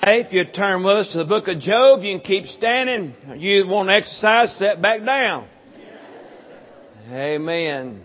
Hey, if you turn with us to the book of Job, you can keep standing. You want to exercise, sit back down. Amen.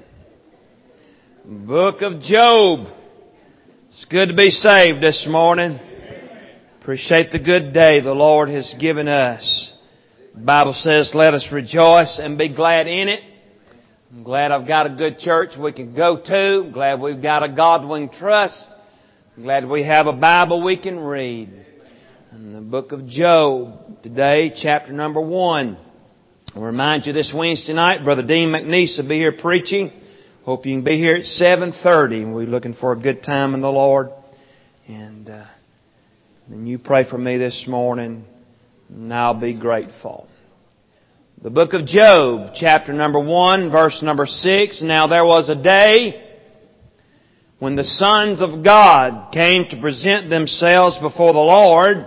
Book of Job. It's good to be saved this morning. Appreciate the good day the Lord has given us. The Bible says, let us rejoice and be glad in it. I'm glad I've got a good church we can go to. I'm glad we've got a God we can trust. I'm glad we have a Bible we can read. In the book of Job, today, chapter number 1. I'll remind you this Wednesday night, Brother Dean McNeese will be here preaching. Hope you can be here at 7:30. We're looking for a good time in the Lord. And then you pray for me this morning, and I'll be grateful. The book of Job, chapter number 1, verse number 6. Now there was a day when the sons of God came to present themselves before the Lord,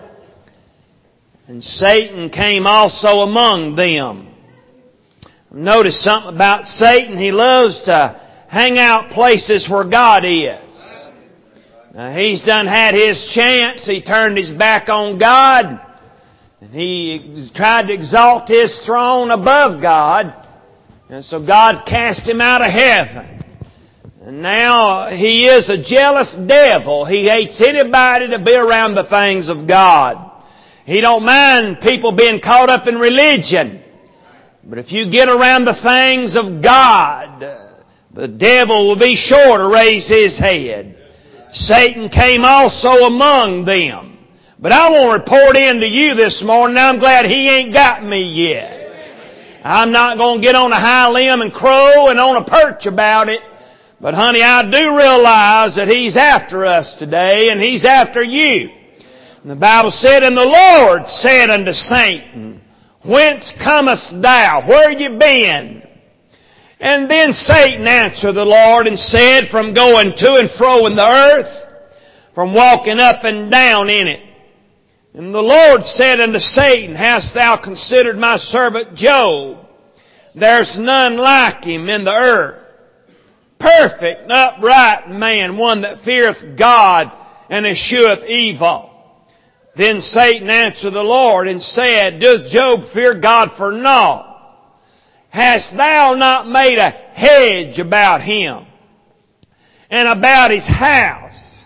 and Satan came also among them. Notice something about Satan. He loves to hang out places where God is. Now, he's done had his chance. He turned his back on God. And he tried to exalt his throne above God. And so God cast him out of heaven. And now he is a jealous devil. He hates anybody to be around the things of God. He don't mind people being caught up in religion. But if you get around the things of God, the devil will be sure to raise his head. Satan came also among them. But I want to report in to you this morning, I'm glad he ain't got me yet. I'm not going to get on a high limb and crow and on a perch about it. But honey, I do realize that he's after us today, and he's after you. And the Bible said, and the Lord said unto Satan, whence comest thou? Where you been? And then Satan answered the Lord and said, from going to and fro in the earth, from walking up and down in it. And the Lord said unto Satan, hast thou considered my servant Job? There's none like him in the earth. Perfect and upright man, one that feareth God and escheweth evil. Then Satan answered the Lord and said, doth Job fear God for naught? Hast thou not made a hedge about him and about his house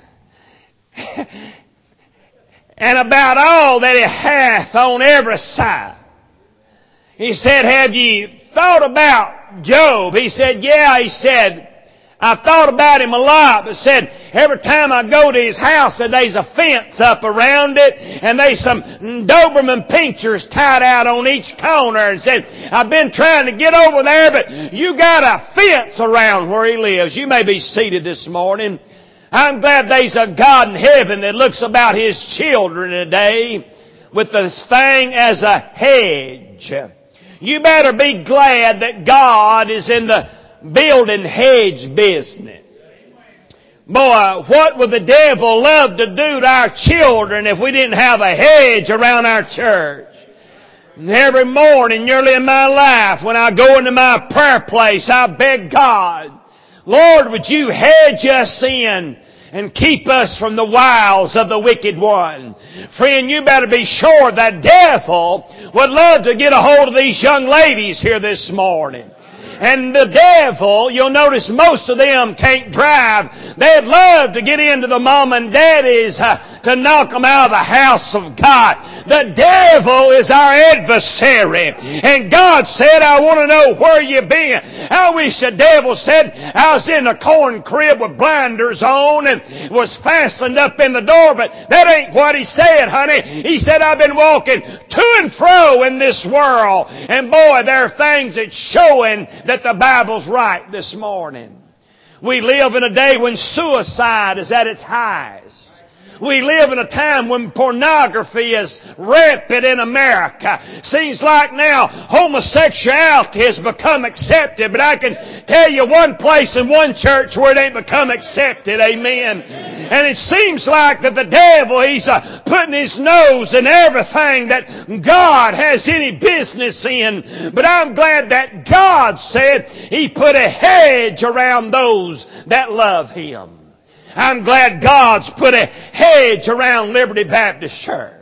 and about all that he hath on every side? He said, have ye thought about Job? He said, yeah. He said, I've thought about him a lot, but said, every time I go to his house, said there's a fence up around it, and there's some Doberman pinchers tied out on each corner, and said, I've been trying to get over there, but you got a fence around where he lives. You may be seated this morning. I'm glad there's a God in heaven that looks about his children today with this thing as a hedge. You better be glad that God is in the building hedge business. Boy, what would the devil love to do to our children if we didn't have a hedge around our church? And every morning, nearly in my life, when I go into my prayer place, I beg God, Lord, would you hedge us in and keep us from the wiles of the wicked one? Friend, you better be sure the devil would love to get a hold of these young ladies here this morning. And the devil, you'll notice most of them can't drive. They'd love to get into the mom and daddies to knock them out of the house of God. The devil is our adversary. And God said, I want to know where you been. I wish the devil said, I was in a corn crib with blinders on and was fastened up in the door, but that ain't what he said, honey. He said, I've been walking to and fro in this world. And boy, there are things that's showing that the Bible's right this morning. We live in a day when suicide is at its highest. We live in a time when pornography is rampant in America. Seems like now homosexuality has become accepted, but I can tell you one place in one church where it ain't become accepted. Amen. And it seems like that the devil, he's putting his nose in everything that God has any business in. But I'm glad that God said He put a hedge around those that love Him. I'm glad God's put a hedge around Liberty Baptist Church.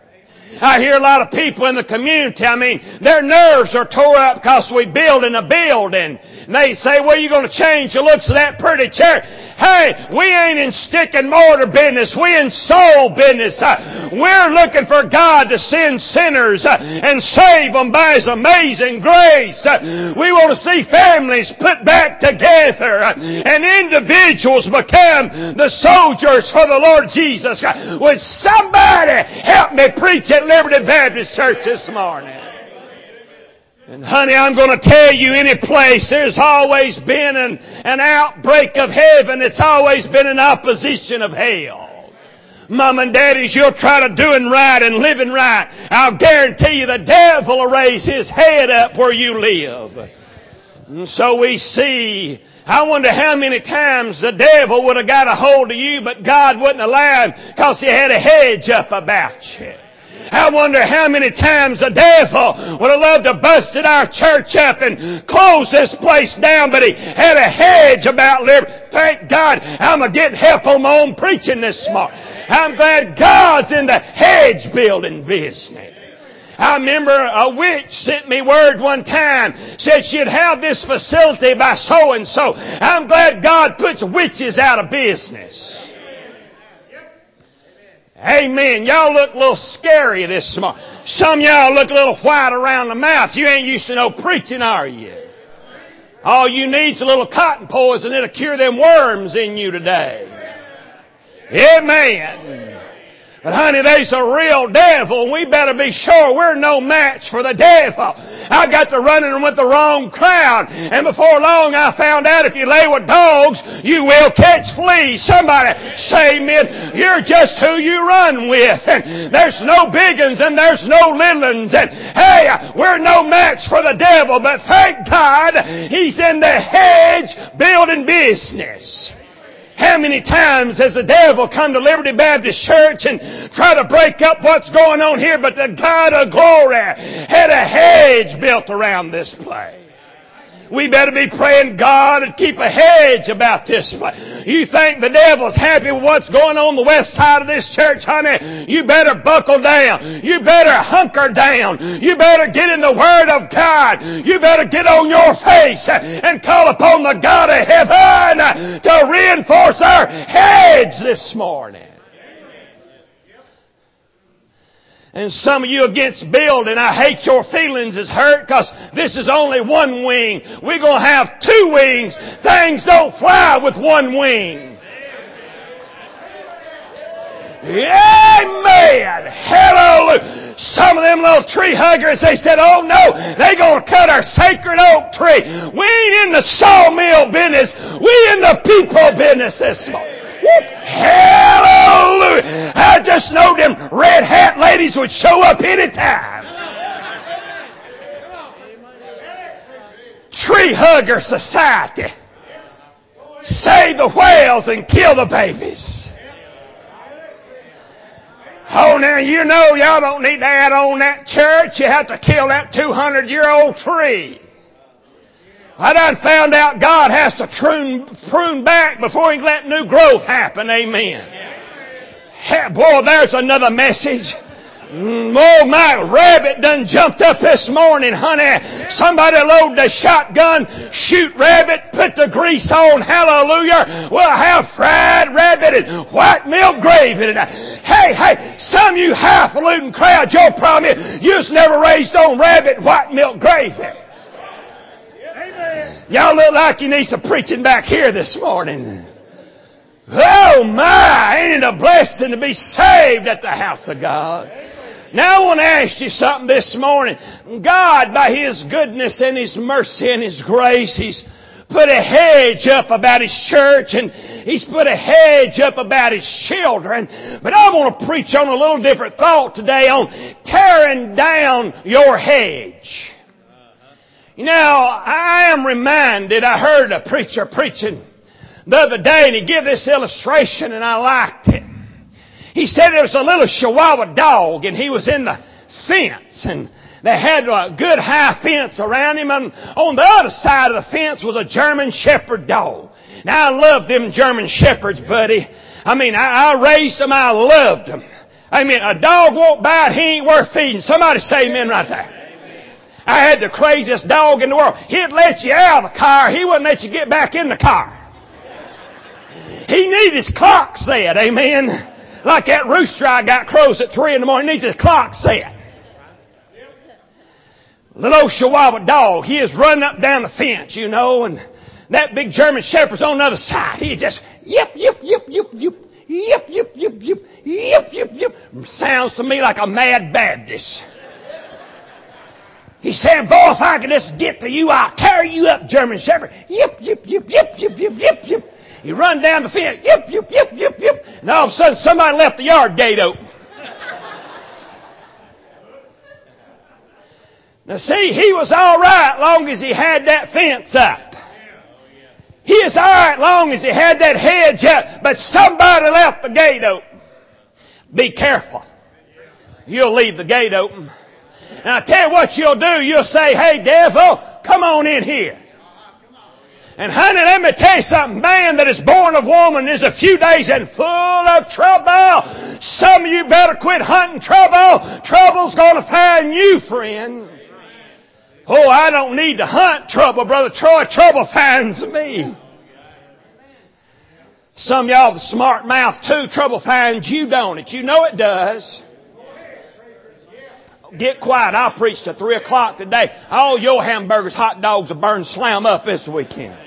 I hear a lot of people in the community, their nerves are tore up because we building a building. And they say, well, you're going to change the looks of that pretty church. Hey, we ain't in stick and mortar business. We in soul business. We're looking for God to send sinners and save them by His amazing grace. We want to see families put back together and individuals become the soldiers for the Lord Jesus. Would somebody help me preach at Liberty Baptist Church this morning? And honey, I'm going to tell you, any place there's always been an outbreak of heaven, it's always been an opposition of hell. Mom and daddies, you'll try to doing right and living right. I'll guarantee you the devil will raise his head up where you live. And so we see, I wonder how many times the devil would have got a hold of you, but God wouldn't allow him because He had a hedge up about you. I wonder how many times the devil would have loved to busted our church up and close this place down, but he had a hedge about liberty. Thank God I'm getting help on my own preaching this morning. I'm glad God's in the hedge building business. I remember a witch sent me word one time, said she'd have this facility by so and so. I'm glad God puts witches out of business. Amen. Y'all look a little scary this morning. Some of y'all look a little white around the mouth. You ain't used to no preaching, are you? All you need's a little cotton poison. It'll cure them worms in you today. Amen. But honey, there's a real devil, and we better be sure we're no match for the devil. I got to running with the wrong crowd, and before long I found out if you lay with dogs, you will catch fleas. Somebody say, amen. You're just who you run with, and there's no big uns and there's no little uns, and hey, we're no match for the devil, but thank God He's in the hedge building business. How many times has the devil come to Liberty Baptist Church and try to break up what's going on here, but the God of glory had a hedge built around this place. We better be praying God to keep a hedge about this place. You think the devil's happy with what's going on the west side of this church, honey? You better buckle down. You better hunker down. You better get in the Word of God. You better get on your face and call upon the God of heaven to reinforce our hedge this morning. And some of you against building, I hate your feelings is hurt because this is only one wing. We're going to have two wings. Things don't fly with one wing. Amen. Hallelujah. Some of them little tree huggers, they said, oh no, they're going to cut our sacred oak tree. We ain't in the sawmill business. We in the people business this morning. Hallelujah! I just know them red hat ladies would show up anytime. Tree hugger society. Save the whales and kill the babies. Oh, now you know y'all don't need to add on that church. You have to kill that 200-year-old tree. I done found out God has to prune back before He can let new growth happen. Amen. Boy, there's another message. Oh, my rabbit done jumped up this morning, honey. Somebody load the shotgun, shoot rabbit, put the grease on. Hallelujah. We'll have fried rabbit and white milk gravy tonight. Hey, some of you highfalutin crowd, your problem is you just never raised on rabbit and white milk gravy. Y'all look like you need some preaching back here this morning. Oh my, ain't it a blessing to be saved at the house of God? Now I want to ask you something this morning. God, by His goodness and His mercy and His grace, He's put a hedge up about His church and He's put a hedge up about His children. But I want to preach on a little different thought today on tearing down your hedge. You know, I am reminded, I heard a preacher preaching the other day, and he gave this illustration, and I liked it. He said there was a little Chihuahua dog, and he was in the fence, and they had a good high fence around him, and on the other side of the fence was a German Shepherd dog. Now, I love them German Shepherds, buddy. I raised them, I loved them. Amen. A dog won't bite, he ain't worth feeding. Somebody say amen right there. I had the craziest dog in the world. He'd let you out of the car. He wouldn't let you get back in the car. He needs his clock set. Amen. Like that rooster I got crows at 3 in the morning. He needs his clock set. Little old Chihuahua dog. He is running up down the fence, you know, and that big German Shepherd's on the other side. He just yip, yip, yip, yip, yip. Yip, yip, yip, yip, yip, yip, yip. Sounds to me like a mad Baptist. He said, boy, if I could just get to you, I'll carry you up, German Shepherd. Yip, yip, yip, yip, yip, yip, yip, yip. He run down the fence. Yip, yip, yip, yip, yip. And all of a sudden, somebody left the yard gate open. Now see, he was all right long as he had that fence up. He is all right long as he had that hedge up, but somebody left the gate open. Be careful. You'll leave the gate open. And I tell you what you'll do. You'll say, hey, devil, come on in here. And honey, let me tell you something. Man that is born of woman is a few days and full of trouble. Some of you better quit hunting trouble. Trouble's going to find you, friend. Oh, I don't need to hunt trouble, Brother Troy. Trouble finds me. Some of y'all have a smart mouth too. Trouble finds you, don't it? You know it does. Get quiet. I'll preach till 3 o'clock today. All your hamburgers, hot dogs will burn slam up this weekend.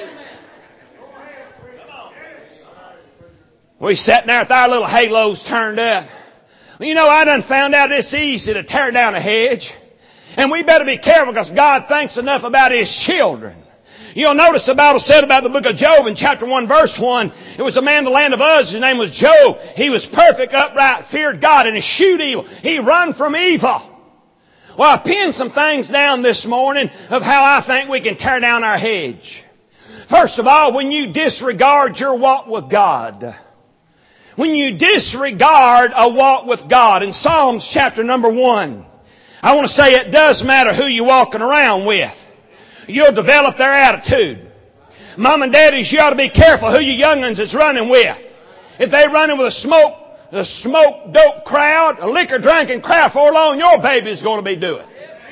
We sat there with our little halos turned up. You know, I done found out it's easy to tear down a hedge. And we better be careful because God thinks enough about His children. You'll notice the Bible said about the book of Job in chapter 1 verse 1, it was a man in the land of Uz, his name was Job. He was perfect, upright, feared God, and eschewed evil. He run from evil. Well, I pinned some things down this morning of how I think we can tear down our hedge. First of all, when you disregard your walk with God. When you disregard a walk with God. In Psalms chapter number 1, I want to say it does matter who you're walking around with. You'll develop their attitude. Mom and daddies, you ought to be careful who your young'uns is running with. If they're running with a smoke dope crowd, a liquor drinking crowd, for long your baby's going to be doing.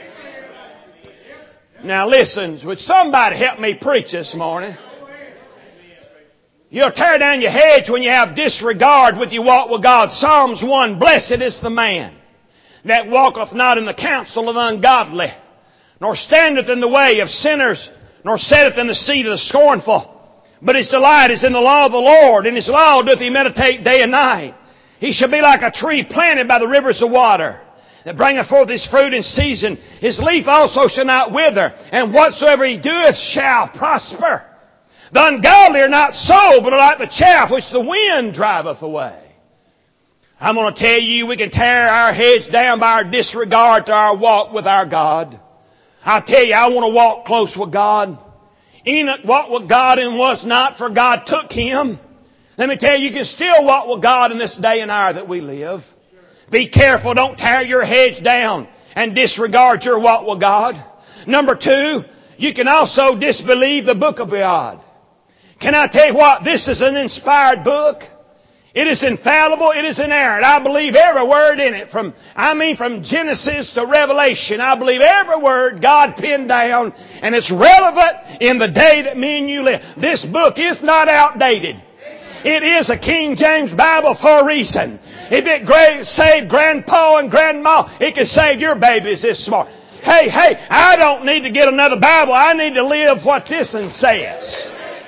Now listen, would somebody help me preach this morning? You'll tear down your hedge when you have disregard with your walk with God. Psalms 1, blessed is the man that walketh not in the counsel of the ungodly, nor standeth in the way of sinners, nor sitteth in the seat of the scornful. But his delight is in the law of the Lord, and his law doth he meditate day and night. He shall be like a tree planted by the rivers of water, that bringeth forth his fruit in season. His leaf also shall not wither, and whatsoever he doeth shall prosper. The ungodly are not so, but are like the chaff which the wind driveth away. I'm going to tell you, we can tear our heads down by our disregard to our walk with our God. I tell you, I want to walk close with God. Enoch walked with God and was not, for God took him. Let me tell you, you can still walk with God in this day and hour that we live. Be careful, don't tear your hedge down and disregard your walk with God. Number 2, you can also disbelieve the book of God. Can I tell you what? This is an inspired book. It is infallible. It is inerrant. I believe every word in it. From Genesis to Revelation. I believe every word God penned down. And it's relevant in the day that me and you live. This book is not outdated. It is a King James Bible for a reason. If it saved Grandpa and Grandma, it can save your babies this small. Hey, I don't need to get another Bible. I need to live what this one says.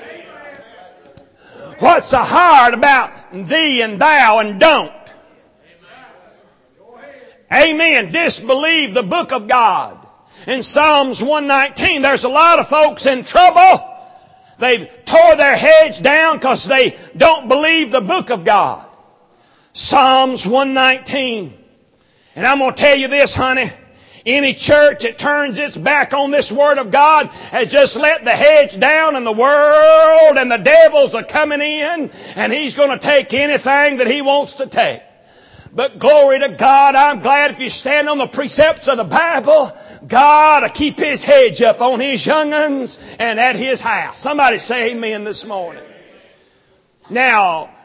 What's so hard about thee and thou and don't? Amen. Disbelieve the book of God. In Psalms 119, there's a lot of folks in trouble. They've tore their heads down because they don't believe the book of God. Psalms 119. And I'm going to tell you this, honey. Any church that turns its back on this Word of God has just let the hedge down, and the world and the devils are coming in, and he's going to take anything that he wants to take. But glory to God, I'm glad if you stand on the precepts of the Bible, God will keep His hedge up on His young'uns and at His house. Somebody say amen this morning. Now,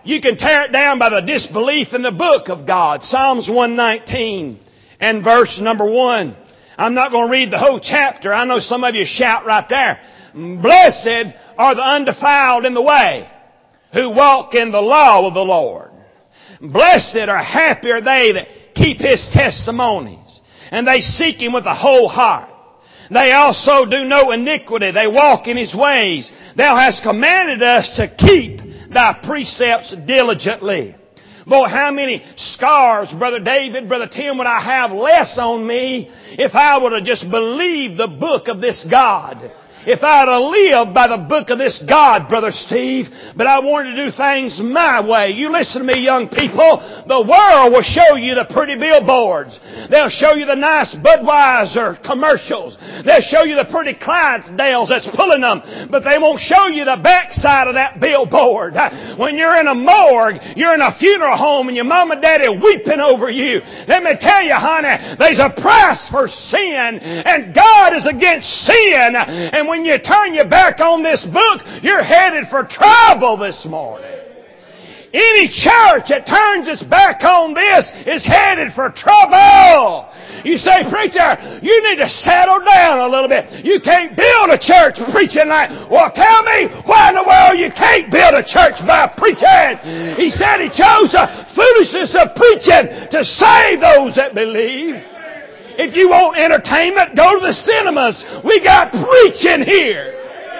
You can tear it down by the disbelief in the book of God. Psalms 119 and verse number 1. I'm not going to read the whole chapter. I know some of you shout right there. Blessed are the undefiled in the way, who walk in the law of the Lord. Blessed or happy are they that keep His testimonies, and they seek Him with a whole heart. They also do no iniquity. They walk in His ways. Thou hast commanded us to keep Thy precepts diligently. Boy, how many scars, Brother David, Brother Tim, would I have less on me if I would have just believed the book of this God? If I had lived by the book of this God, Brother Steve, but I wanted to do things my way. You listen to me, young people. The world will show you the pretty billboards. They'll show you the nice Budweiser commercials. They'll show you the pretty Clydesdales that's pulling them, but they won't show you the backside of that billboard. When you're in a morgue, you're in a funeral home, and your mom and daddy weeping over you. Let me tell you, honey, there's a price for sin, and God is against sin. And when you turn your back on this book, you're headed for trouble this morning. Any church that turns its back on this is headed for trouble. You say, preacher, you need to settle down a little bit. You can't build a church preaching like, well, tell me why in the world you can't build a church by preaching. He said He chose the foolishness of preaching to save those that believe. If you want entertainment, go to the cinemas. We got preaching here.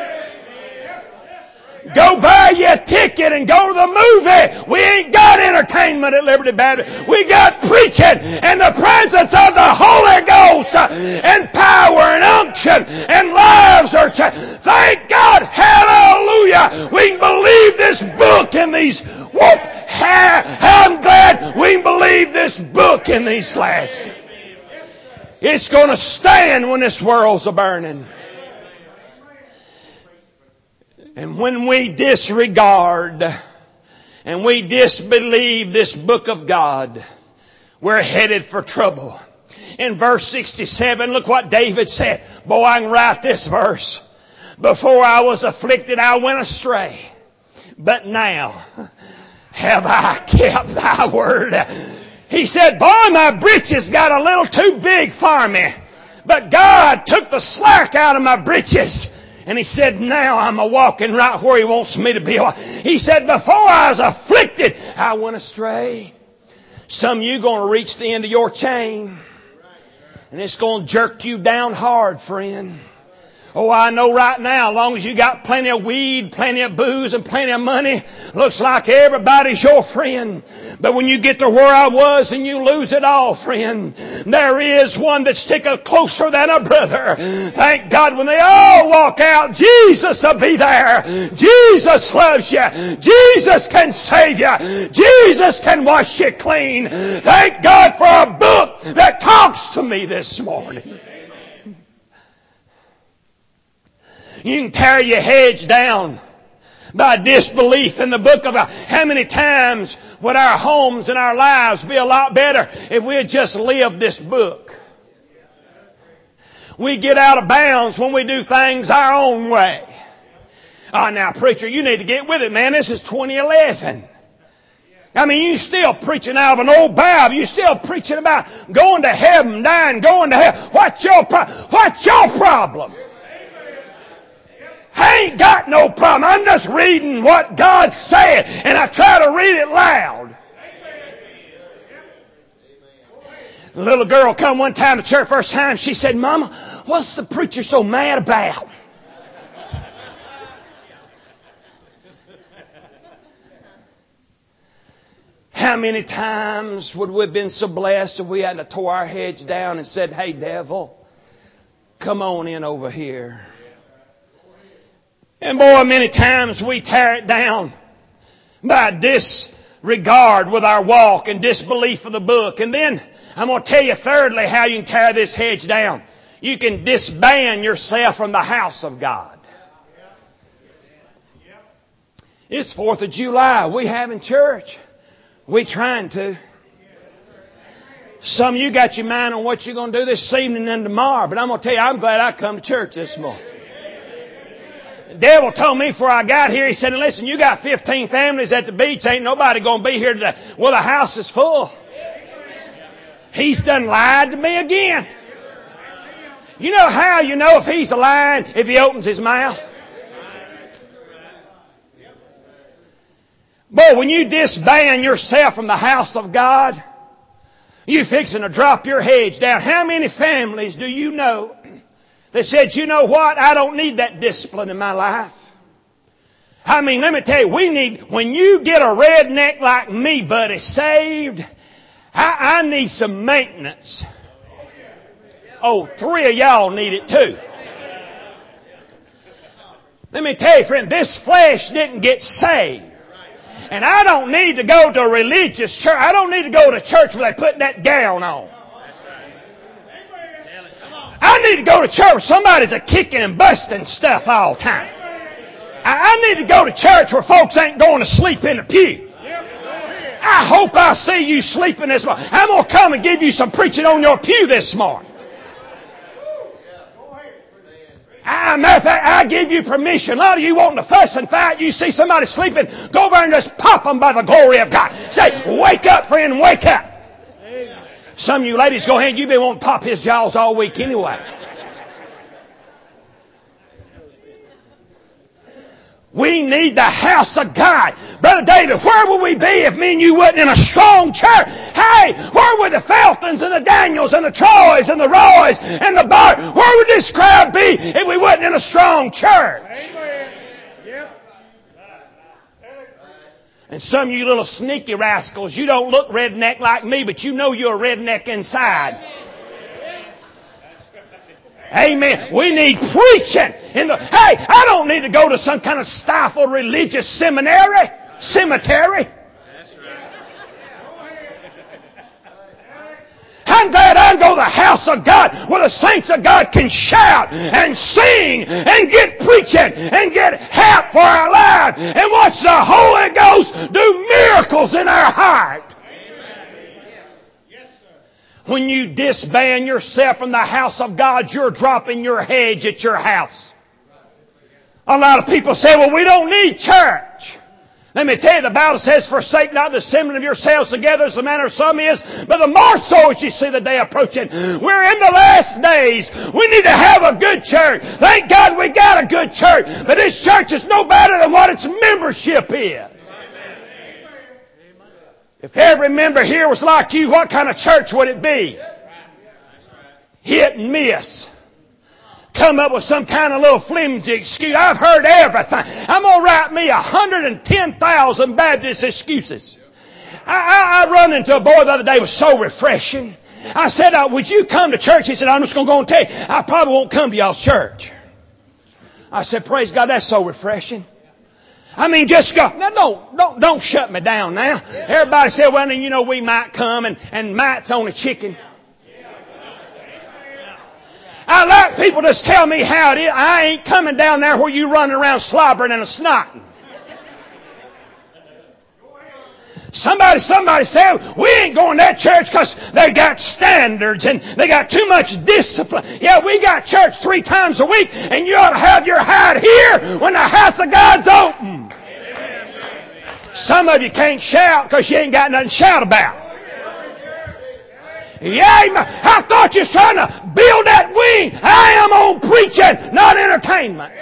Go buy you a ticket and go to the movie. We ain't got entertainment at Liberty Baptist. We got preaching and the presence of the Holy Ghost and power and unction and lives are changed. Thank God. Hallelujah. We can believe this book in these. I'm glad we can believe this book in these last. It's going to stand when this world's a-burning. And when we disregard and we disbelieve this book of God, we're headed for trouble. In verse 67, look what David said. Boy, I can write this verse. Before I was afflicted, I went astray. But now have I kept Thy word. He said, boy, my britches got a little too big for me. But God took the slack out of my britches. And He said, now I'm a-walking right where He wants me to be. He said, before I was afflicted, I went astray. Some of you going to reach the end of your chain. And it's going to jerk you down hard, friend. Oh, I know right now, as long as you got plenty of weed, plenty of booze, and plenty of money, looks like everybody's your friend. But when you get to where I was and you lose it all, friend, there is one that's sticking closer than a brother. Thank God when they all walk out, Jesus will be there. Jesus loves you. Jesus can save you. Jesus can wash you clean. Thank God for a book that talks to me this morning. You can tear your hedge down by disbelief in the book of God. How many times would our homes and our lives be a lot better if we had just lived this book? We get out of bounds when we do things our own way. Now, preacher, you need to get with it, man. This is 2011. I mean, you still preaching out of an old Bible. You still preaching about going to heaven, dying, going to hell. What's your problem? I ain't got no problem. I'm just reading what God said, and I try to read it loud. A little girl come one time to church first time. She said, Mama, what's the preacher so mad about? How many times would we have been so blessed if we hadn't tore our heads down and said, hey, devil, come on in over here. And boy, many times we tear it down by disregard with our walk and disbelief of the book. And then I'm going to tell you thirdly how you can tear this hedge down. You can disband yourself from the house of God. It's 4th of July. We having church. We trying to. Some of you got your mind on what you're going to do this evening and tomorrow. But I'm going to tell you, I'm glad I come to church this morning. The devil told me before I got here, he said, listen, you got 15 families at the beach. Ain't nobody going to be here today. Well, the house is full. He's done lied to me again. You know how you know if he's lying? If he opens his mouth. Boy, when you disband yourself from the house of God, you fixing to drop your hedge down. How many families do you know that said, you know what, I don't need that discipline in my life? I mean, let me tell you, when you get a redneck like me, buddy, saved, I need some maintenance. Oh, 3 of y'all need it too. Let me tell you, friend, this flesh didn't get saved. And I don't need to go to a religious church. I don't need to go to church where they put that gown on. I need to go to church where somebody's a kicking and busting stuff all the time. I need to go to church where folks ain't going to sleep in the pew. I hope I see you sleeping this morning. I'm going to come and give you some preaching on your pew this morning. Matter of fact, I give you permission. A lot of you wanting to fuss and fight. You see somebody sleeping, go over and just pop them by the glory of God. Say, wake up, friend, wake up. Some of you ladies, go ahead. You've been wanting to pop his jaws all week anyway. We need the house of God. Brother David, where would we be if me and you wasn't in a strong church? Hey, where would the Feltons and the Daniels and the Troys and the Roys and the Bart, where would this crowd be if we wasn't in a strong church? And some of you little sneaky rascals, you don't look redneck like me, but you know you're a redneck inside. Amen. We need preaching. Hey, I don't need to go to some kind of stifled religious cemetery. I'm glad I go to the house of God where the saints of God can shout and sing and get preaching and get help for our lives and watch the Holy Ghost do miracles in our heart. When you disband yourself from the house of God, you're dropping your hedge at your house. A lot of people say, well, we don't need church. Let me tell you, the Bible says, forsake not the assembling of yourselves together as the manner of some is, but the more so as you see the day approaching. We're in the last days. We need to have a good church. Thank God we got a good church. But this church is no better than what its membership is. If every member here was like you, what kind of church would it be? Hit and miss. Come up with some kind of little flimsy excuse. I've heard everything. I'm going to write me 110,000 Baptist excuses. I run into a boy the other day. It was so refreshing. I said, would you come to church? He said, I'm just going to go and tell you, I probably won't come to y'all's church. I said, praise God, that's so refreshing. I mean, just go. Now, don't shut me down now. Everybody said, well, then, you know, we might come and might's on a chicken. I like people just tell me how it is. I ain't coming down there where you running around slobbering and a snotting. Somebody said, we ain't going to that church because they got standards and they got too much discipline. Yeah, we got church 3 times a week and you ought to have your hide here when the house of God's open. Some of you can't shout because you ain't got nothing to shout about. Yeah, I thought you was trying to build that wing. I am on preaching, not entertainment.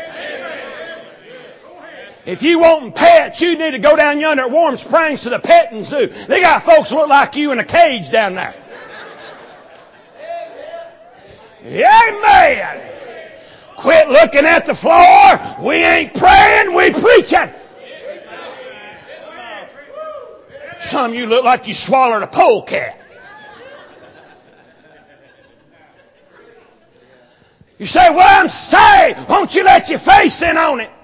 If you want pets, you need to go down yonder at Warm Springs to the petting zoo. They got folks look like you in a cage down there. Amen. Quit looking at the floor. We ain't praying, we preaching. Some of you look like you swallowed a polecat. You say, well, I'm saved. Won't you let your face in on it?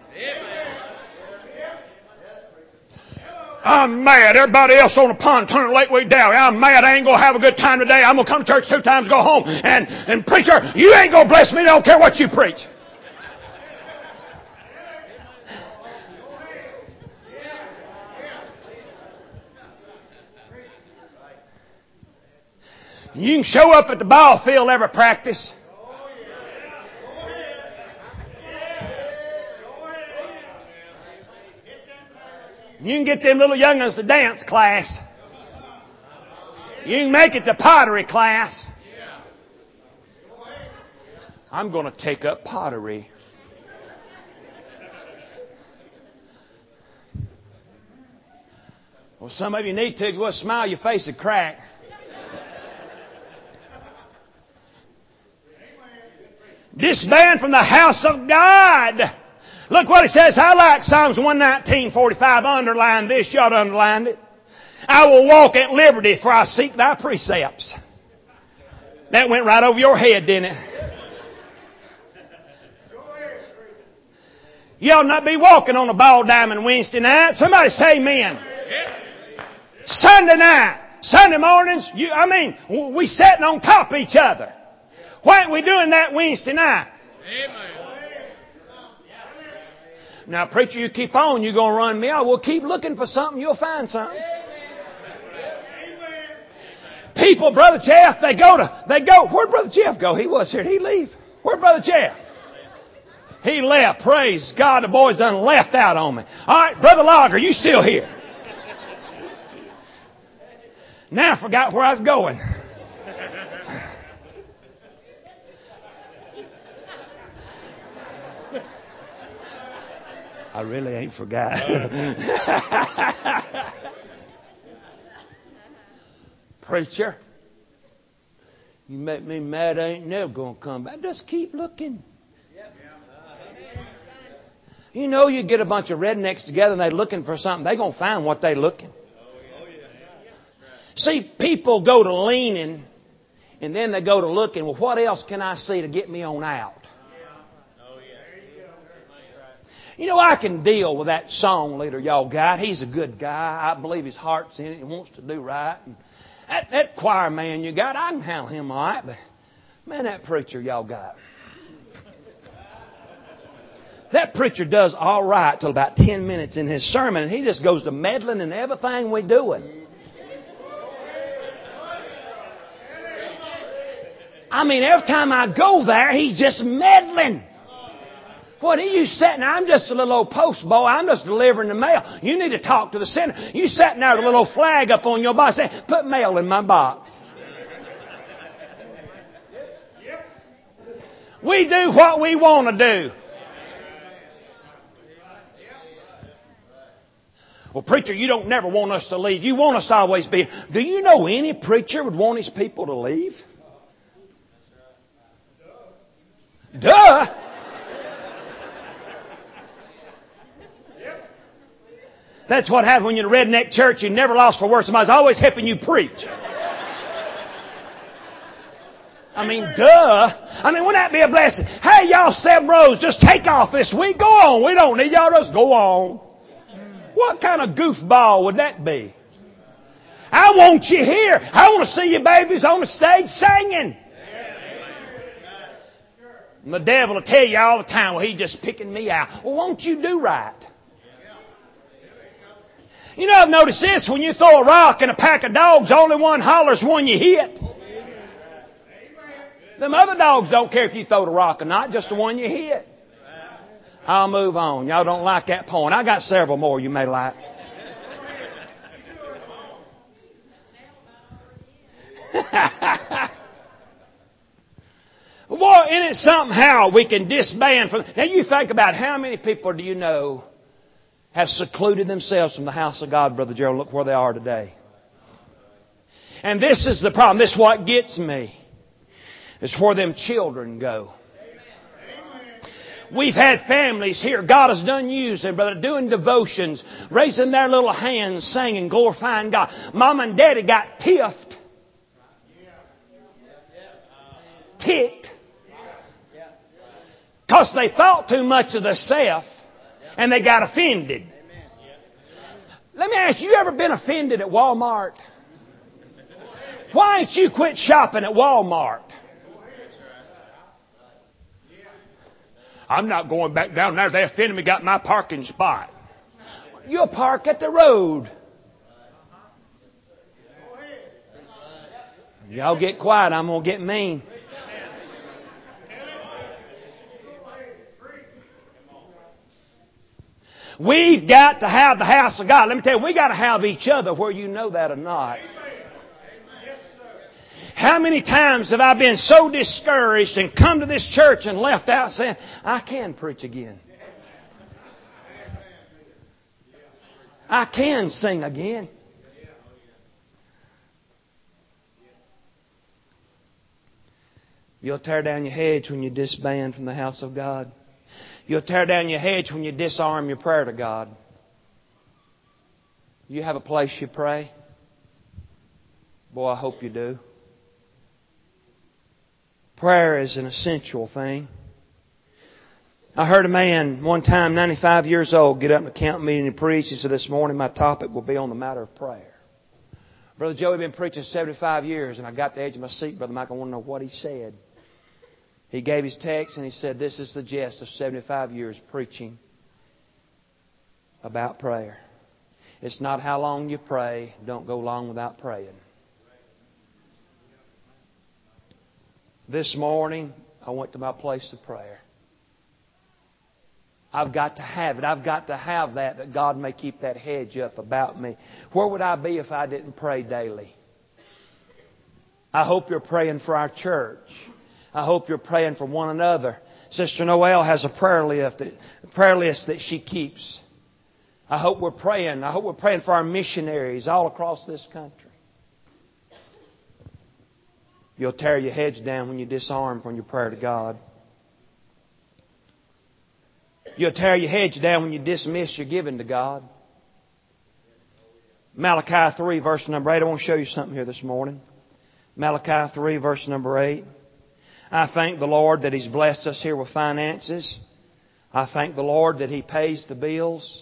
I'm mad. Everybody else on the pond turning Lakeway Dowry. I'm mad. I ain't going to have a good time today. I'm going to come to church 2 times, go home. And preacher, you ain't going to bless me. I don't care what you preach. You can show up at the ball field every practice. You can get them little young'uns to dance class. You can make it to pottery class. I'm going to take up pottery. Well, some of you need to. Well, smile, your face would crack. Disband from the house of God. Look what it says. I like Psalms 119:45. Underline this. You ought to underline it. I will walk at liberty, for I seek thy precepts. That went right over your head, didn't it? You ought not be walking on a ball diamond Wednesday night. Somebody say amen. Sunday night, Sunday mornings, we sitting on top of each other. Why ain't we doing that Wednesday night? Amen. Now, preacher, you keep on, you're going to run me out. Well, keep looking for something, you'll find something. People, Brother Jeff, they go. Where'd Brother Jeff go? He was here. Did he leave? Where'd Brother Jeff? He left. Praise God, the boys done left out on me. All right, Brother Logger, you still here? Now I forgot where I was going. I really ain't forgot. Preacher, you make me mad. I ain't never going to come back. Just keep looking. You know, you get a bunch of rednecks together and they're looking for something. They're going to find what they're looking. See, people go to leaning and then they go to looking. Well, what else can I see to get me on out? You know, I can deal with that song leader y'all got. He's a good guy. I believe his heart's in it. He wants to do right. And that choir man you got, I can handle him all right. But, man, that preacher y'all got. That preacher does all right till about 10 minutes in his sermon. And he just goes to meddling in everything we're doing. Every time I go there, he's just meddling. What are you sitting there? I'm just a little old post boy. I'm just delivering the mail. You need to talk to the center. You sitting there with a little flag up on your box saying, put mail in my box. We do what we want to do. Well, preacher, you don't never want us to leave. You want us to always be. Do you know any preacher would want his people to leave? Duh. That's what happened when you're in a redneck church. You never lost for words. Somebody's always helping you preach. Duh. Wouldn't that be a blessing? Hey, y'all 7 rows, just take off this week. Go on. We don't need y'all. Just go on. What kind of goofball would that be? I want you here. I want to see you babies on the stage singing. And the devil will tell you all the time, well, he's just picking me out. Well, won't you do right? You know, I've noticed this. When you throw a rock in a pack of dogs, only one hollers when you hit. Them other dogs don't care if you throw the rock or not, just the one you hit. I'll move on. Y'all don't like that point. I got several more you may like. Boy, isn't it somehow we can disband from... Now you think about how many people do you know have secluded themselves from the house of God, Brother Gerald. Look where they are today. And this is the problem. This is what gets me. It's where them children go. We've had families here. God has done using, brother, doing devotions, raising their little hands, singing, glorifying God. Mom and Daddy got tiffed. Ticked. Because they thought too much of themselves and they got offended. Let me ask you, ever been offended at Walmart? Why ain't you quit shopping at Walmart? I'm not going back down there. They offended me, got my parking spot. You'll park at the road. Y'all get quiet. I'm going to get mean. We've got to have the house of God. Let me tell you, we got to have each other, whether you know that or not. How many times have I been so discouraged and come to this church and left out saying, I can preach again. I can sing again. You'll tear down your hedge when you disband from the house of God. You'll tear down your hedge when you disarm your prayer to God. You have a place you pray? Boy, I hope you do. Prayer is an essential thing. I heard a man one time, 95 years old, get up in a camp meeting and preach. He said, this morning my topic will be on the matter of prayer. Brother Joey, been preaching 75 years, and I got to the edge of my seat, Brother Michael, I want to know what he said. He gave his text and he said, this is the gist of 75 years preaching about prayer. It's not how long you pray. Don't go long without praying. This morning, I went to my place of prayer. I've got to have it. I've got to have that God may keep that hedge up about me. Where would I be if I didn't pray daily? I hope you're praying for our church. I hope you're praying for one another. Sister Noel has a prayer list that she keeps. I hope we're praying. I hope we're praying for our missionaries all across this country. You'll tear your hedge down when you disarm from your prayer to God. You'll tear your hedge down when you dismiss your giving to God. Malachi 3, verse number 8. I want to show you something here this morning. Malachi 3, verse number 8. I thank the Lord that He's blessed us here with finances. I thank the Lord that He pays the bills.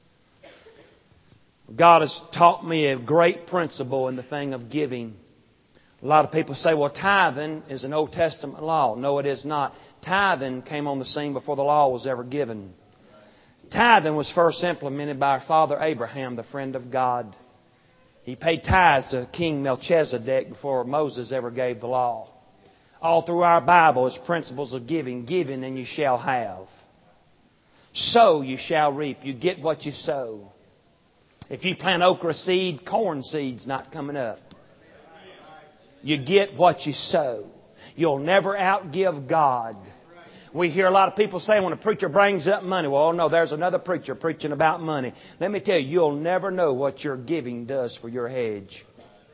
God has taught me a great principle in the thing of giving. A lot of people say, well, tithing is an Old Testament law. No, it is not. Tithing came on the scene before the law was ever given. Tithing was first implemented by our father Abraham, the friend of God. He paid tithes to King Melchizedek before Moses ever gave the law. All through our Bible is principles of giving. Giving and you shall have. Sow, you shall reap. You get what you sow. If you plant okra seed, corn seed's not coming up. You get what you sow. You'll never outgive God. We hear a lot of people say when a preacher brings up money, well, no, there's another preacher preaching about money. Let me tell you, you'll never know what your giving does for your hedge.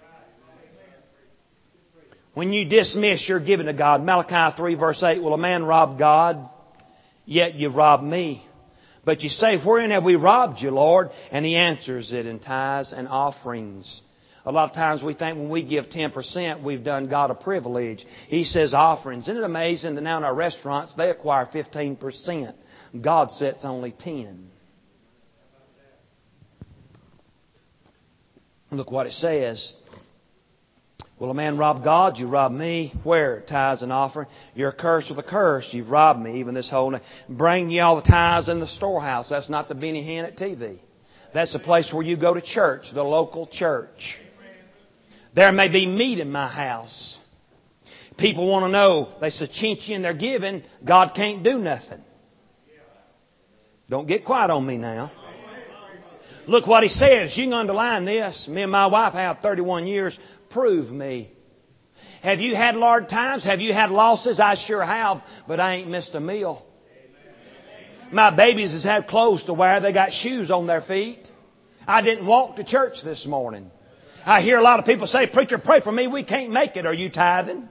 When you dismiss your giving to God, Malachi 3 verse 8, will a man rob God? Yet you rob me. But you say, wherein have we robbed you, Lord? And He answers it in tithes and offerings. A lot of times we think when we give 10%, we've done God a privilege. He says offerings. Isn't it amazing that now in our restaurants, they acquire 15%. God sets only 10%. Look what it says. Will a man rob God? You rob me. Where? Tithes and offering. You're cursed with a curse. You've robbed me, even this whole night. Bring ye all the tithes in the storehouse. That's not the Benny Hinn at TV. That's the place where you go to church, the local church. There may be meat in my house. People want to know. They say, chinch in their giving. God can't do nothing. Don't get quiet on me now. Look what He says. You can underline this. Me and my wife have 31 years. Prove me. Have you had hard times? Have you had losses? I sure have, but I ain't missed a meal. My babies has had clothes to wear. They got shoes on their feet. I didn't walk to church this morning. I hear a lot of people say, preacher, pray for me. We can't make it. Are you tithing?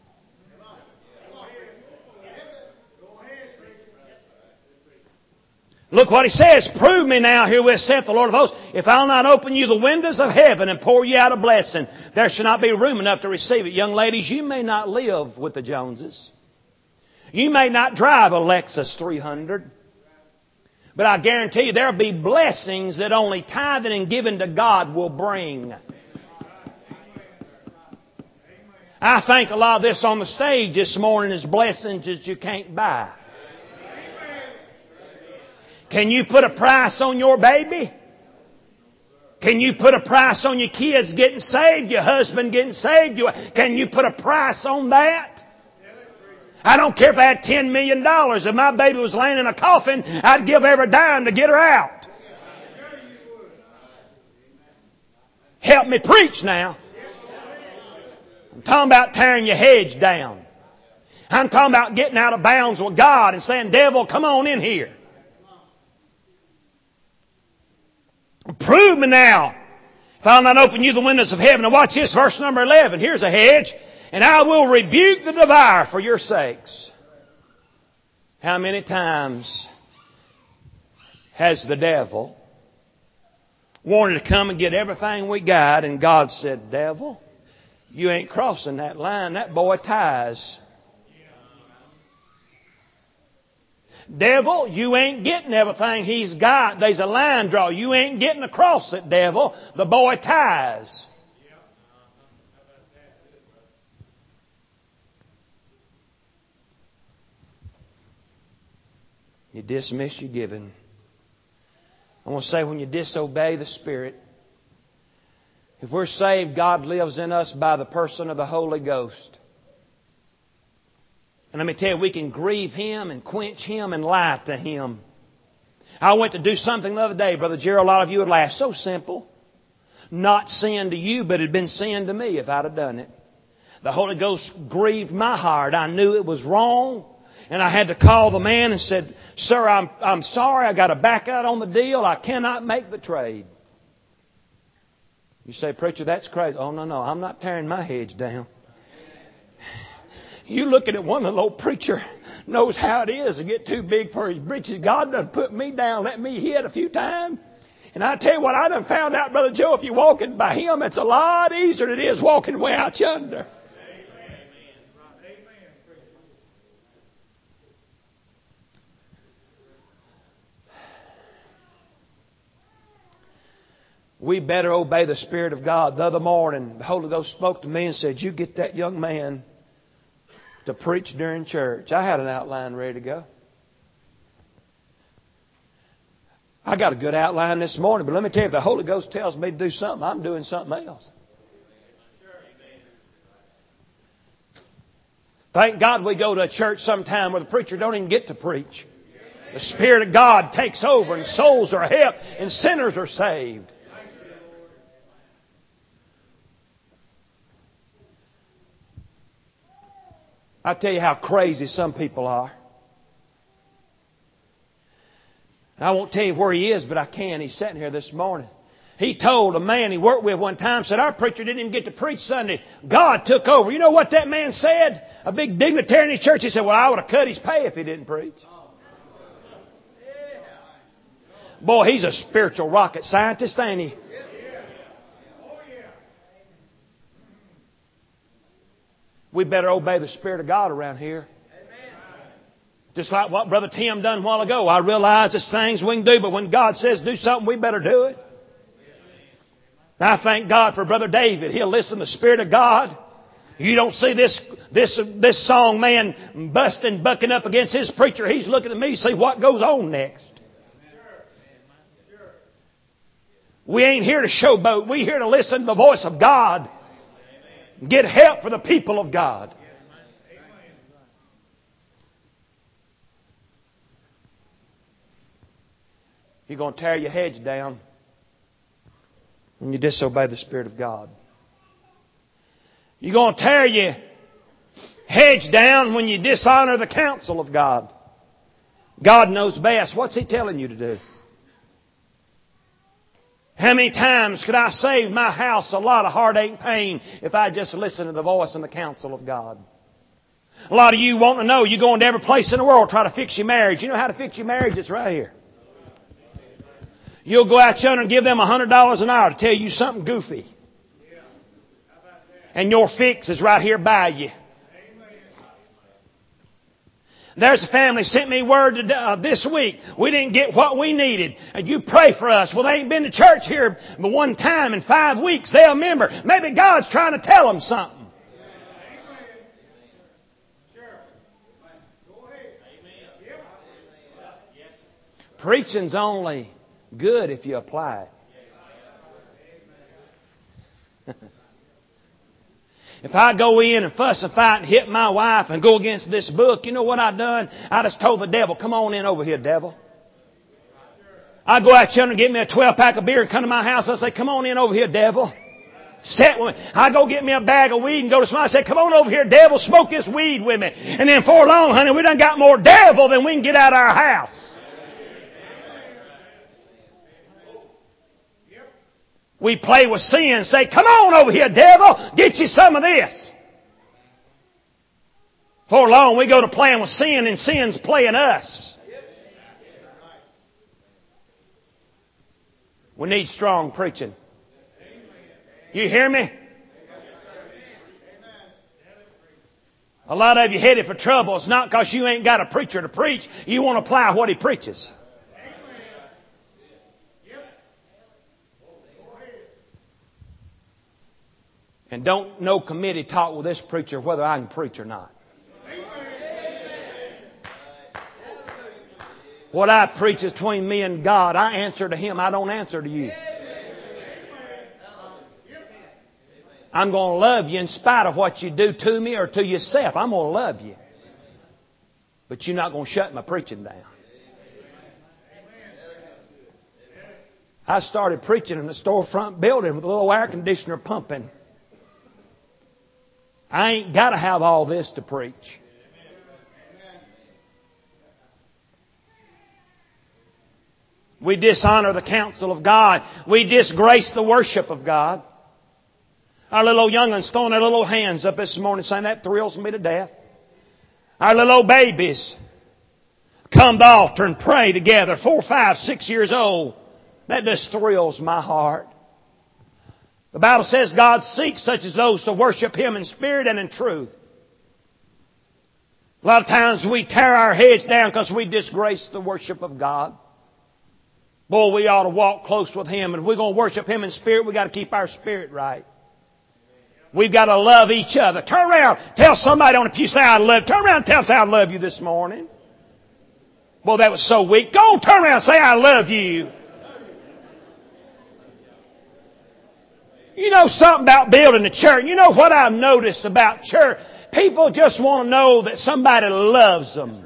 Look what He says. Prove me now, herewith saith the Lord of hosts, if I'll not open you the windows of heaven and pour you out a blessing, there shall not be room enough to receive it. Young ladies, you may not live with the Joneses. You may not drive a Lexus 300. But I guarantee you there will be blessings that only tithing and giving to God will bring. I think a lot of this on the stage this morning is blessings that you can't buy. Can you put a price on your baby? Can you put a price on your kids getting saved, your husband getting saved? Can you put a price on that? I don't care if I had $10 million. If my baby was laying in a coffin, I'd give every dime to get her out. help me preach now. I'm talking about tearing your hedge down. I'm talking about getting out of bounds with God and saying, devil, come on in here. Prove me now, if I'll not open you the windows of heaven. Now watch this, verse number 11. Here's a hedge. And I will rebuke the devourer for your sakes. How many times has the devil wanted to come and get everything we got, and God said, devil, you ain't crossing that line. That boy ties. Devil, you ain't getting everything he's got. There's a line draw. You ain't getting across it, devil. The boy ties. You dismiss your giving. I want to say, when you disobey the Spirit, if we're saved, God lives in us by the person of the Holy Ghost. And let me tell you, we can grieve Him and quench Him and lie to Him. I went to do something the other day, Brother Gerald, a lot of you would laugh. So simple. Not sin to you, but it had been sin to me if I'd have done it. The Holy Ghost grieved my heart. I knew it was wrong. And I had to call the man and said, sir, I'm sorry. I got to back out on the deal. I cannot make the trade. You say, preacher, that's crazy. Oh, no. I'm not tearing my hedge down. You looking at one little old preacher knows how it is to get too big for his britches. God done put me down, let me hit a few times. And I tell you what, I done found out, Brother Joe, if you're walking by Him, it's a lot easier than it is walking way out yonder. We better obey the Spirit of God. The other morning, the Holy Ghost spoke to me and said, you get that young man to preach during church. I had an outline ready to go. I got a good outline this morning, but let me tell you, if the Holy Ghost tells me to do something, I'm doing something else. Thank God we go to a church sometime where the preacher don't even get to preach. The Spirit of God takes over and souls are helped and sinners are saved. I tell you how crazy some people are. I won't tell you where he is, but I can. He's sitting here this morning. He told a man he worked with one time, said, our preacher didn't even get to preach Sunday. God took over. You know what that man said? A big dignitary in his church. He said, well, I would have cut his pay if he didn't preach. Boy, he's a spiritual rocket scientist, ain't he? We better obey the Spirit of God around here. Just like what Brother Tim done a while ago. I realize there's things we can do, but when God says do something, we better do it. And I thank God for Brother David. He'll listen to the Spirit of God. You don't see this song man bucking up against his preacher. He's looking at me to see what goes on next. We ain't here to showboat. We're here to listen to the voice of God. Get help for the people of God. You're going to tear your hedge down when you disobey the Spirit of God. You're going to tear your hedge down when you dishonor the counsel of God. God knows best. What's He telling you to do? How many times could I save my house a lot of heartache and pain if I just listened to the voice and the counsel of God? A lot of you want to know, you go into every place in the world try to fix your marriage. You know how to fix your marriage? It's right here. You'll go out yonder and give them $100 an hour to tell you something goofy. And your fix is right here by you. There's a family sent me word this week. We didn't get what we needed. And you pray for us. Well, they ain't been to church here but one time in 5 weeks. They'll remember. Maybe God's trying to tell them something. Preaching's only good if you apply it. If I go in and fuss and fight and hit my wife and go against this book, you know what I've done? I just told the devil, come on in over here, devil. I go out yonder and get me a 12-pack of beer and come to my house. I say, come on in over here, devil. Sit with me. I go get me a bag of weed and go to somebody and say, come on over here, devil, smoke this weed with me. And then before long, honey, we done got more devil than we can get out of our house. We play with sin and say, come on over here, devil, get you some of this. Before long, we go to playing with sin and sin's playing us. We need strong preaching. You hear me? A lot of you headed for trouble. It's not because you ain't got a preacher to preach. You want to apply what he preaches. And don't no committee talk with this preacher whether I can preach or not. What I preach is between me and God. I answer to Him. I don't answer to you. I'm going to love you in spite of what you do to me or to yourself. I'm going to love you. But you're not going to shut my preaching down. I started preaching in the storefront building with a little air conditioner pumping. I ain't got to have all this to preach. We dishonor the counsel of God. We disgrace the worship of God. Our little young'uns throwing their little hands up this morning saying that thrills me to death. Our little old babies come to altar and pray together, 4, 5, 6 years old. That just thrills my heart. The Bible says God seeks such as those to worship Him in spirit and in truth. A lot of times we tear our heads down because we disgrace the worship of God. Boy, we ought to walk close with Him. And if we're going to worship Him in spirit, we've got to keep our spirit right. We've got to love each other. Turn around. Tell somebody on the pew, say, I love you. Turn around and tell them, say, I love you this morning. Boy, that was so weak. Go on, turn around and say, I love you. You know something about building a church. You know what I've noticed about church? People just want to know that somebody loves them.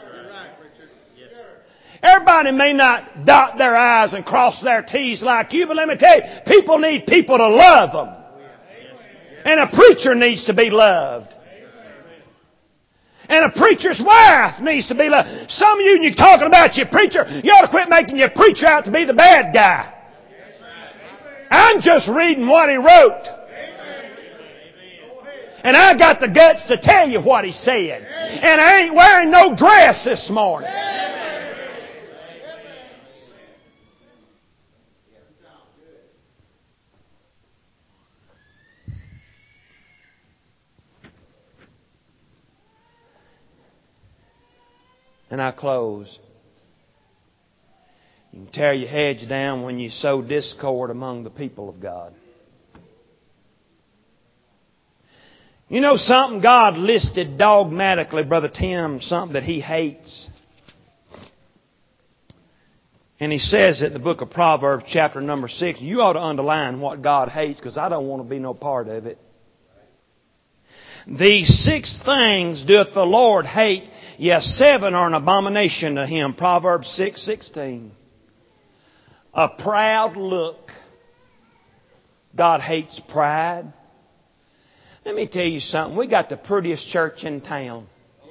Everybody may not dot their I's and cross their T's like you, but let me tell you, people need people to love them. And a preacher needs to be loved. And a preacher's wife needs to be loved. Some of you, when you're talking about your preacher, you ought to quit making your preacher out to be the bad guy. I'm just reading what he wrote. And I got the guts to tell you what he said. And I ain't wearing no dress this morning. And I close. You can tear your heads down when you sow discord among the people of God. You know something? God listed dogmatically, Brother Tim, something that He hates. And He says it in the book of Proverbs, chapter number 6. You ought to underline what God hates because I don't want to be no part of it. These 6 things doth the Lord hate. Yes, 7 are an abomination to Him. Proverbs 6:16. A proud look. God hates pride. Let me tell you something. We got the prettiest church in town.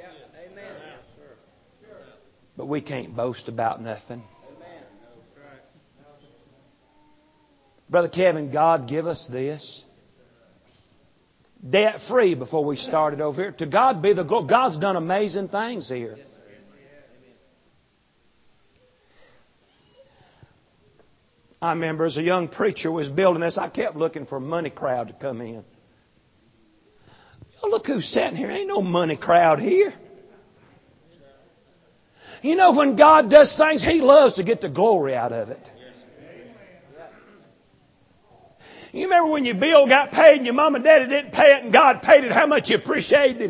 But we can't boast about nothing. Brother Kevin, God give us this. Debt free before we started over here. To God be the glory. God's done amazing things here. I remember as a young preacher was building this, I kept looking for a money crowd to come in. Oh, look who's sitting here. Ain't no money crowd here. You know, when God does things, He loves to get the glory out of it. You remember when your bill got paid and your mom and daddy didn't pay it and God paid it, how much you appreciated Him?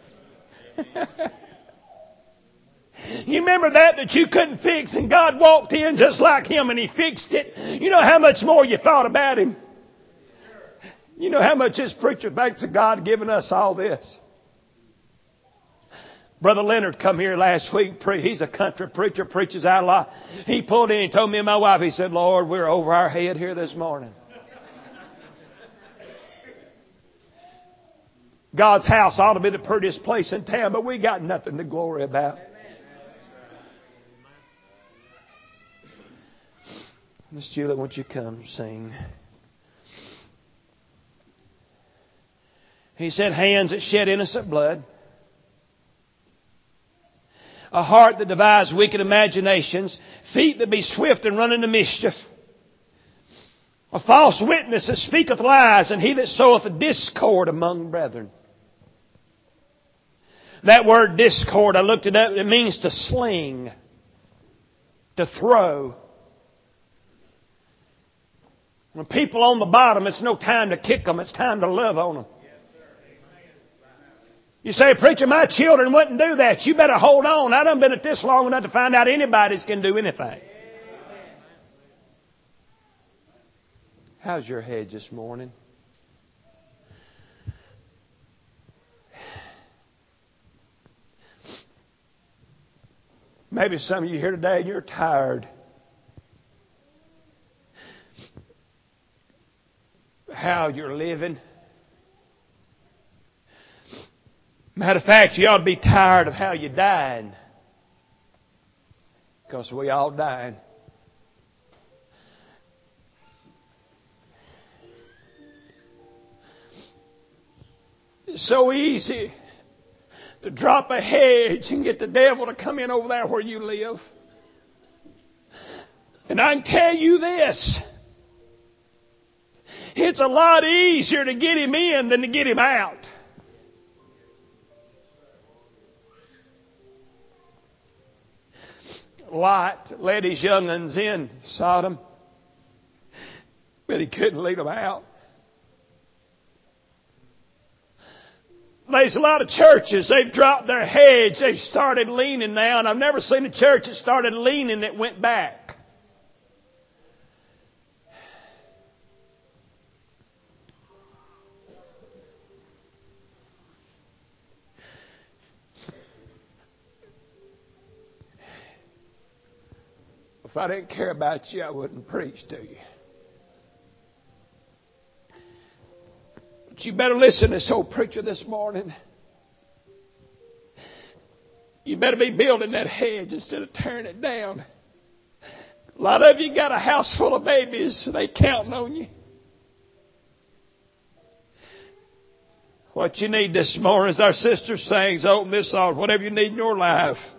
You remember that you couldn't fix and God walked in just like Him and He fixed it? You know how much more you thought about Him? You know how much this preacher thanks of God giving us all this? Brother Leonard come here last week. He's a country preacher, preaches out a lot. He pulled in and told me and my wife, he said, Lord, we're over our head here this morning. God's house ought to be the prettiest place in town, but we got nothing to glory about. Miss Julie, won't you come sing? He said, hands that shed innocent blood, a heart that devises wicked imaginations, feet that be swift and run into mischief, a false witness that speaketh lies, and he that soweth a discord among brethren. That word discord, I looked it up, it means to sling, to throw. When people on the bottom, it's no time to kick them, it's time to love on them. You say, preacher, my children wouldn't do that. You better hold on. I done been at this long enough to find out anybody can do anything. How's your head this morning? Maybe some of you here today and you're tired. How you're living. Matter of fact, you ought to be tired of how you died. Because we all died. It's so easy to drop a hedge and get the devil to come in over there where you live. And I can tell you this. It's a lot easier to get him in than to get him out. Lot led his young ones in Sodom, but he couldn't lead them out. There's a lot of churches, they've dropped their hedge, they've started leaning now, and I've never seen a church that started leaning that went back. If I didn't care about you, I wouldn't preach to you. But you better listen to this old preacher this morning. You better be building that hedge instead of tearing it down. A lot of you got a house full of babies, so they counting on you. What you need this morning, as our sister sings, open this out, whatever you need in your life.